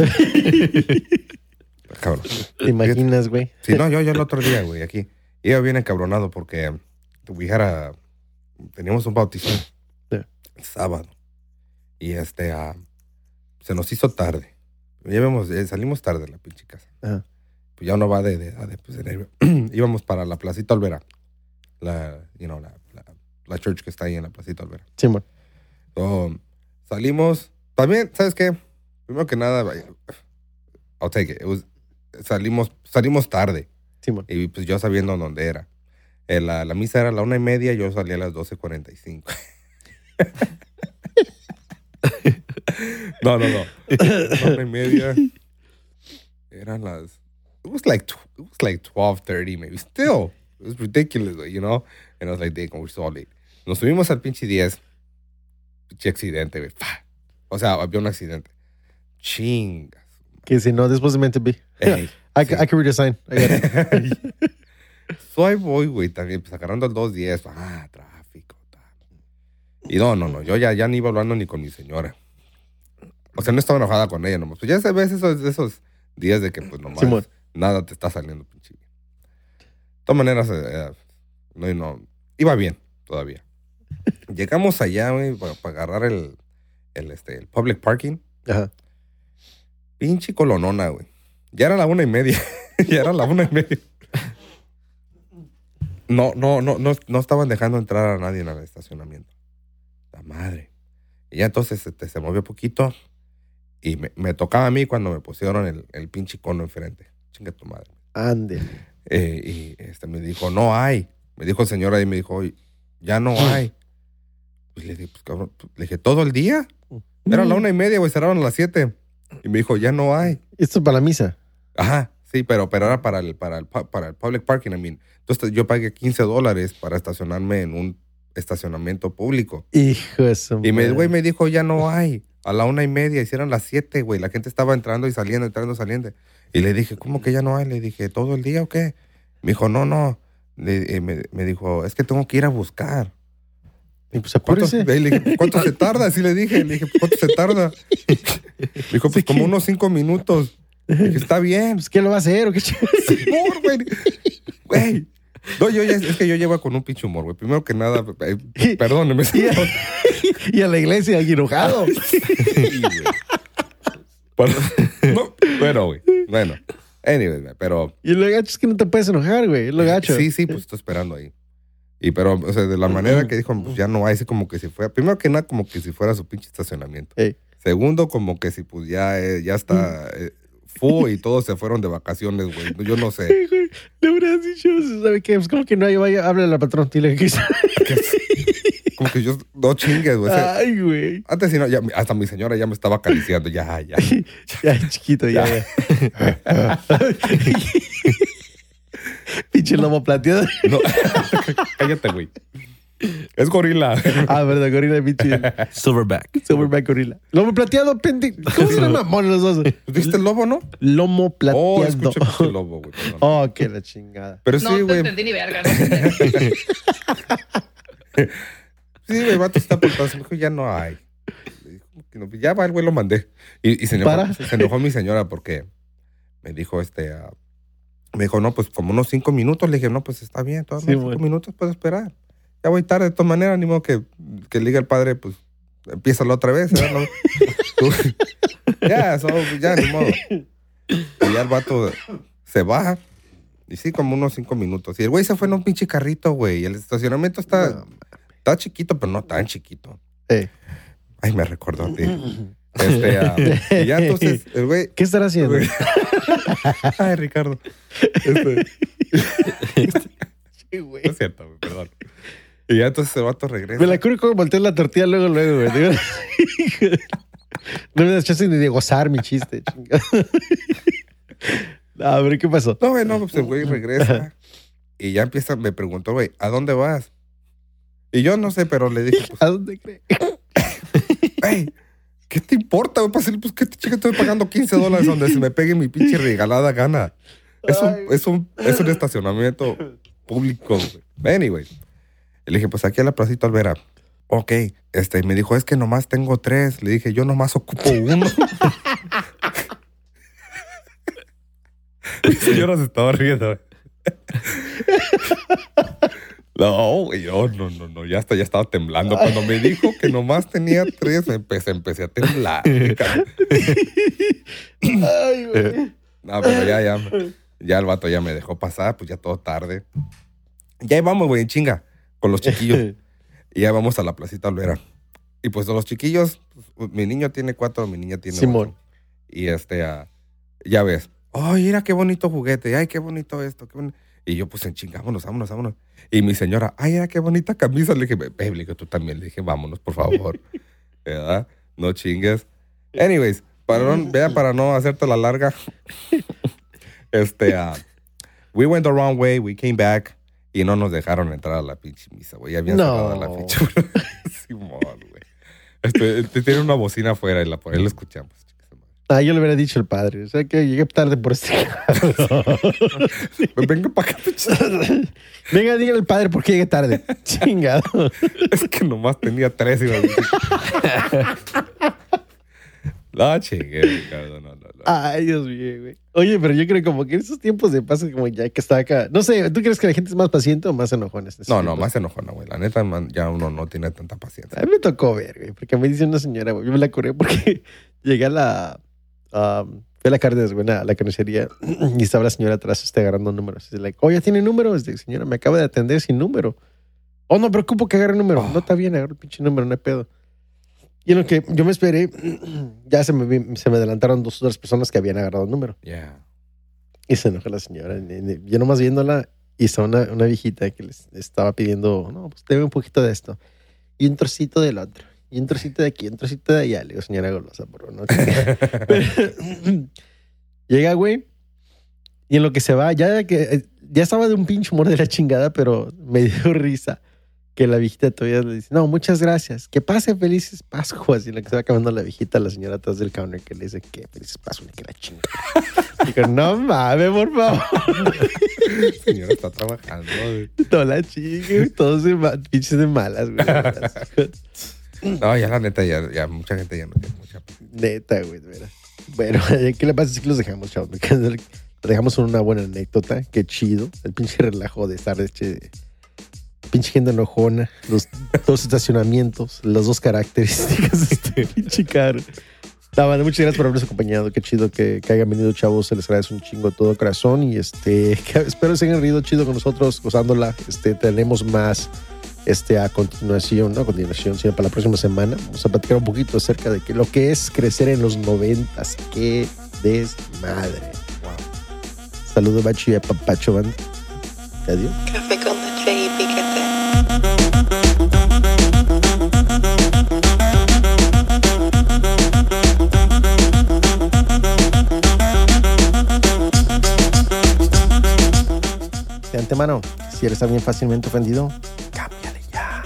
Está cabrón. ¿Te imaginas, güey? Sí, no, yo el otro día, güey, aquí. Iba bien encabronado porque teníamos un bautizo el sábado. Y se nos hizo tarde. Salimos tarde de la pinche casa. Ajá. Pues ya uno va íbamos para la Placita Olvera. La church que está ahí en la Placita Olvera. Sí, bueno. So, salimos. También, ¿sabes qué? Primero que nada, I'll take it. Salimos tarde. Sí, bueno. Y pues yo sabiendo dónde era. La misa era a la 1:30, yo salí a las 12:45. No. 1:30. Eran las... It was like 12:30 maybe. Still, it was ridiculous, you know? And I was like, damn, we're so late. Nos subimos al pinche 10. Pinche accidente, güey. O sea, había un accidente. Chingas. Que si no, después de meant to be. Ey, I sí. can read a sign. I got it. So ahí voy, güey, también, pues agarrando el 210. Tráfico. Y no. Yo ya ni iba hablando ni con mi señora. O sea, no estaba enojada con ella nomás. Pues ya sabes esos días de que, pues nomás, Simón. nada te está saliendo, pinche. De todas maneras, no. Iba bien todavía. Llegamos allá, güey, para agarrar el public parking. Ajá. Pinche colonona, güey. Ya era la 1:30. Ya era la 1:30. No estaban dejando entrar a nadie en el estacionamiento. La madre. Y ya entonces se movió poquito y me tocaba a mí cuando me pusieron el pinche cono enfrente. Chinga tu madre. Ande. Y me dijo, no hay. Me dijo el señor ahí, me dijo, ya no hay. Pues le dije, pues cabrón, le dije, ¿todo el día? Era la 1:30, güey, cerraron a las 7. Y me dijo, ya no hay. Esto es para la misa. Ajá, sí, pero era para el public parking, I mean. Entonces yo pagué $15 para estacionarme en un estacionamiento público. Hijo de su Y madre. el güey me dijo, ya no hay. A la 1:30, hicieron las 7, güey. La gente estaba entrando y saliendo, saliendo. Y le dije, ¿cómo que ya no hay? Le dije, ¿todo el día o qué? Me dijo, no. Me dijo, es que tengo que ir a buscar. Y pues ¿Cuánto, apúrese. le dije, ¿cuánto se tarda? Así le dije, ¿cuánto se tarda? Dijo, pues como unos 5 minutos. Dije, está bien. Pues, ¿qué lo va a hacer? ¿O qué Humor, güey. Güey. No, es que yo llevo con un pinche humor, güey. Primero que nada, perdóneme. Y a la iglesia, y enojado. Sí, güey. No, bueno, güey. Bueno. Anyway, güey, pero... Y lo gacho es que no te puedes enojar, güey. Lo gacho. Sí, pues estoy esperando ahí. Y pero, o sea, de la manera que dijo, pues ya no hay, así como que si fuera... Primero que nada, como que si fuera su pinche estacionamiento. Ey. Segundo, como que si pues ya está... full y todos se fueron de vacaciones, güey. Yo no sé. Güey, le hubieras dicho, ¿sabe qué? Pues como que no hay, vaya, háblale al patrón, dile que Como que yo... No chingues, güey. Ay, güey. Antes sí, no, ya, hasta mi señora ya me estaba acariciando. Ya. Ya, chiquito, ya. Pinche lomo plateado. No. Cállate, güey. Es gorila. Ah, verdad, gorila, pinche. Silverback. Silverback gorila. Lomo plateado, pendejo. ¿Cómo se llama? Mamón los dos. ¿Viste el lobo, no? Lomo plateado. Oh, escuché el lobo, güey. Perdón. Oh, qué la chingada. Pero No sí, te güey. entendí ni verga. No te entendí. Sí, güey, vato está portado. Se me dijo, ya no hay. Le dijo, que no, ya va, el güey lo mandé. Y se enojó mi señora porque me dijo, me dijo, no, pues como unos 5 minutos. Le dije, no, pues está bien, todavía Sí, 5 bueno. minutos puedo esperar. Ya voy tarde, de todas maneras, ni modo que le diga el padre, pues, empiézalo otra vez, ¿verdad? Ya, ni modo. Y ya el vato se baja. Y sí, como unos 5 minutos. Y el güey se fue en un pinche carrito, güey. Y el estacionamiento está chiquito, pero no tan chiquito. Ay, me recordó a ti. Y ya entonces, el güey... ¿Qué estará haciendo? Ay, Ricardo. Sí, güey. No es cierto, güey, perdón. Y ya entonces el vato regresa. Me la curo como volteé la tortilla luego, güey. Digo, no me das chance ni de gozar mi chiste, chingada. A ver, ¿qué pasó? No, güey, no, pues el güey regresa. Y ya empieza, me preguntó, güey, ¿a dónde vas? Y yo no sé, pero le dije, pues, ¿A dónde crees? güey, ¿qué te importa, güey? Pues, ¿qué te chica estoy pagando $15 donde se me pegue mi pinche regalada gana? Es un estacionamiento público, güey. Anyway. Y le dije, pues aquí a la Placita Olvera. Ok. Me dijo, es que nomás tengo 3. Le dije, yo nomás ocupo 1. Mi señora se estaba riendo, güey. No, güey, no, ya estaba temblando. Cuando me dijo que nomás tenía 3, empecé a temblar. Ay, güey. No, pero ya el vato ya me dejó pasar, pues ya todo tarde. Ya íbamos, güey, en chinga, con los chiquillos. Y ya vamos a la Placita Olvera. Y pues los chiquillos, pues, mi niño tiene 4, mi niña tiene 8. Simón. Y ya ves. Ay, mira qué bonito juguete. Ay, qué bonito esto. Qué bonito. Y yo, pues, en chinga, vámonos. Y mi señora, ay, mira qué bonita camisa. Le dije, baby, que tú también. Le dije, vámonos, por favor. ¿Verdad? No chingues. Anyways, para no hacerte la larga. We went the wrong way. We came back. Y no nos dejaron entrar a la pinche misa, güey. Ya habían cerrado la ficha. Simón, güey. Tiene una bocina afuera y por ahí lo escuchamos. Ah, yo le hubiera dicho al padre. O sea que llegué tarde por este caso. Venga para acá. Venga, dígale al padre por qué llegué tarde. Chingado. Es que nomás tenía 3. Iba a decir. No, chingue, Ricardo. No. Ay, Dios mío, güey. Oye, pero yo creo como que en esos tiempos de pasa como ya que está acá. No sé, ¿tú crees que la gente es más paciente o más enojona? No, más enojona, güey. La neta, man, ya uno no tiene tanta paciencia. A mí me tocó ver, güey, porque me dice una señora, güey, yo me la curé porque llegué a la... fui a la Cárdenas, güey, a la carnicería y estaba la señora atrás agarrando números. Y like, ¿ya tiene números? Señora, me acaba de atender sin número. Oh, no, preocupo que agarre número. No, está bien, agarro el pinche número, no hay pedo. Y en lo que yo me esperé, ya se me adelantaron 2 otras personas que habían agarrado el número. Yeah. Y se enojó la señora. Yo nomás viéndola, y estaba una viejita que les estaba pidiendo, no, pues deme un poquito de esto. Y un trocito del otro. Y un trocito de aquí, un trocito de allá. Le digo, señora golosa, por no. Llega, güey. Y en lo que se va, ya estaba de un pinche humor de la chingada, pero me dio risa. que la viejita todavía le dice, no, muchas gracias. Que pase felices Pascuas. Y la que se va acabando la viejita, la señora atrás del counter, que le dice, que felices Pascuas, que la chinga. Digo, no mames, por favor. Señora está trabajando. No la chingue, todos pinches de malas, güey. No, ya la neta, ya mucha gente ya no tiene mucha. Neta, güey, de veras. Bueno, ¿qué le pasa si los dejamos, chavos? Los dejamos con una buena anécdota. Qué chido. El pinche relajo de estar pinche gente enojona. Los dos estacionamientos, las dos características de este pinche carro. No, man, muchas gracias por habernos acompañado. Qué chido que hayan venido, chavos. Se les agradece un chingo de todo corazón. Y espero se hayan reído chido con nosotros, gozándola. Tenemos más a continuación, no a continuación, sino para la próxima semana. Vamos a platicar un poquito acerca de lo que es crecer en los 90s. Qué desmadre. Wow. Saludos, Bachi y a Papacho Band. Adiós. Café con leche y piquete. De antemano, si eres alguien fácilmente ofendido, cámbiale ya.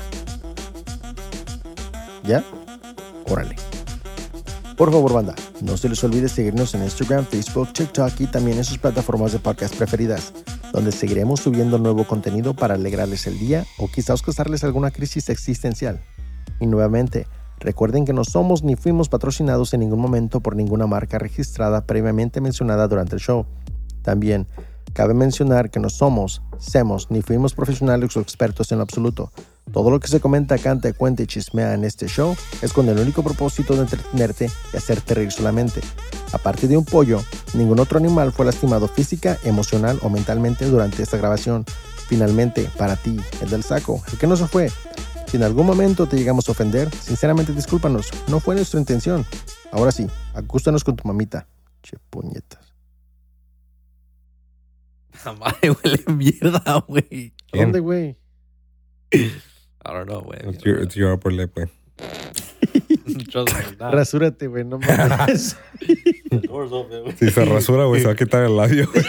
¿Ya? Órale. Por favor, banda, no se les olvide seguirnos en Instagram, Facebook, TikTok y también en sus plataformas de podcast preferidas, donde seguiremos subiendo nuevo contenido para alegrarles el día o quizás causarles alguna crisis existencial. Y nuevamente, recuerden que no somos ni fuimos patrocinados en ningún momento por ninguna marca registrada previamente mencionada durante el show. También, cabe mencionar que no somos, ni fuimos profesionales o expertos en lo absoluto. Todo lo que se comenta, canta, cuenta y chismea en este show es con el único propósito de entretenerte y hacerte reír solamente. Aparte de un pollo, ningún otro animal fue lastimado física, emocional o mentalmente durante esta grabación. Finalmente, para ti, el del saco, el que no se fue. Si en algún momento te llegamos a ofender, sinceramente discúlpanos, no fue nuestra intención. Ahora sí, acústanos con tu mamita. Che puñetas. La madre huele mierda, güey. ¿Dónde, güey? I don't know, güey. It's your upper lip, güey. Trust me, nah. Rasúrate, güey, no mames. The door's open, güey. Si se rasura, güey, se va a quitar el labio, güey.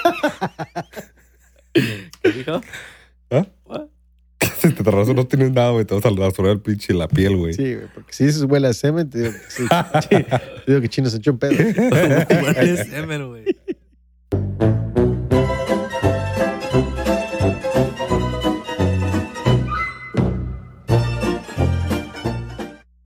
¿Qué dijo? ¿Ah? What? Si te rasura, no tienes nada, güey. Te vas a rasurar el pinche la piel, güey. Sí, güey, porque si dices huele a semen, te digo que, te digo que Chino se echó un pedo. Huele semen, güey.